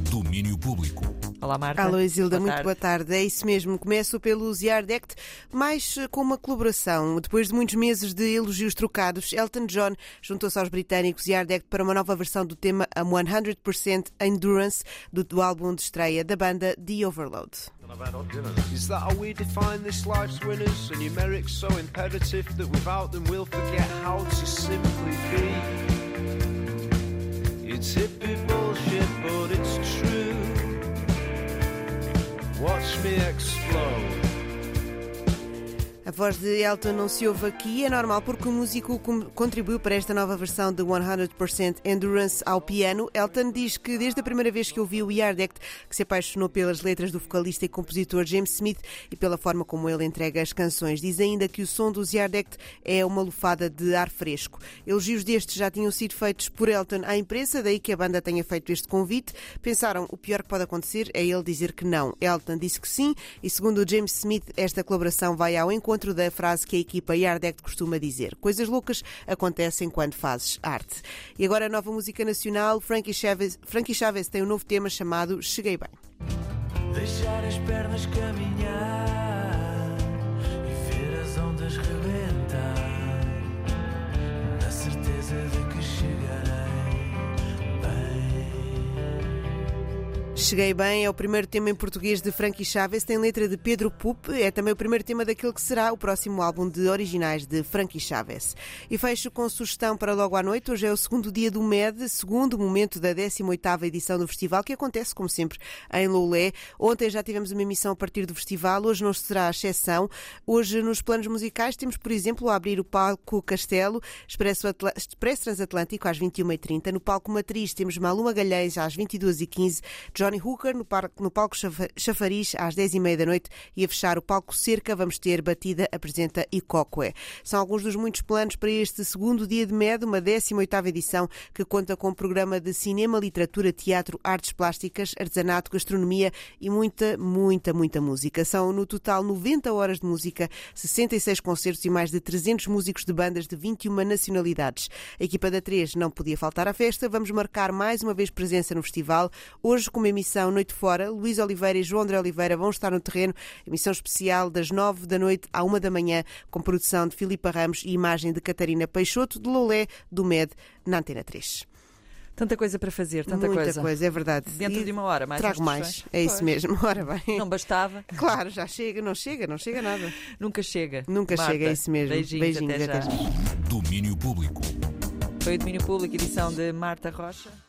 Domínio Público. Olá, Marta. Alô, Isilda, Boa muito tarde. boa tarde. É isso mesmo. Começo pelos Yard Act, mais com uma colaboração. Depois de muitos meses de elogios trocados, Elton John juntou-se aos britânicos Yard Act para uma nova versão do tema A 100% Endurance do álbum de estreia da banda The Overload. Is that how we define this life's winners? A numeric so imperative that without them we'll forget how to simply be. It's hippie bullshit, but it's true. Watch me explode. A voz de Elton não se ouve aqui, é normal porque o músico contribuiu para esta nova versão de 100% Endurance ao piano. Elton diz que desde a primeira vez que ouviu o Yard Act que se apaixonou pelas letras do vocalista e compositor James Smith e pela forma como ele entrega as canções. Diz ainda que o som dos Yard Act é uma lufada de ar fresco. Elogios destes já tinham sido feitos por Elton à imprensa, daí que a banda tenha feito este convite. Pensaram, o pior que pode acontecer é ele dizer que não. Elton disse que sim e, segundo o James Smith, esta colaboração vai ao encontro da frase que a equipa Yard Act costuma dizer: coisas loucas acontecem quando fazes arte. E agora a nova música nacional, Frankie Chavez tem um novo tema chamado Cheguei Bem. Deixar as pernas caminhar e ver as ondas rebentar, na certeza de que chegarei bem. Cheguei Bem é o primeiro tema em português de Frankie Chavez, tem letra de Pedro Pup, é também o primeiro tema daquele que será o próximo álbum de originais de Frankie Chavez. E fecho com sugestão para logo à noite. Hoje é o segundo dia do MED, segundo momento da 18ª edição do festival, que acontece, como sempre, em Loulé. Ontem já tivemos uma emissão a partir do festival, hoje não será a exceção. Hoje, nos planos musicais, temos, por exemplo, a abrir o palco Castelo, Expresso Transatlântico, às 21h30. No palco Matriz temos Malu Magalhães, às 22h15. Johnny Hooker no palco Chafariz às 10h30 da noite e a fechar o palco Cerca vamos ter Batida apresenta Icóqué. São alguns dos muitos planos para este segundo dia de MED, uma 18ª edição que conta com um programa de cinema, literatura, teatro, artes plásticas, artesanato, gastronomia e muita música. São no total 90 horas de música, 66 concertos e mais de 300 músicos de bandas de 21 nacionalidades. A equipa da 3 não podia faltar à festa. Vamos marcar mais uma vez presença no festival. Hoje, com uma emissão Noite Fora, Luís Oliveira e João André Oliveira vão estar no terreno. Emissão especial das 9 da noite à 1 da manhã, com produção de Filipa Ramos e imagem de Catarina Peixoto, de Loulé, do MED, na Antena 3. Tanta coisa para fazer, Muita coisa, é verdade. Dentro de uma hora, mais trago mais, é isso mesmo. Ora bem. Não bastava. Claro, já chega, não chega nada. Nunca chega. Nunca Marta, chega, é isso mesmo. Beijinhos, até já. Domínio Público. Foi o Domínio Público, edição de Marta Rocha.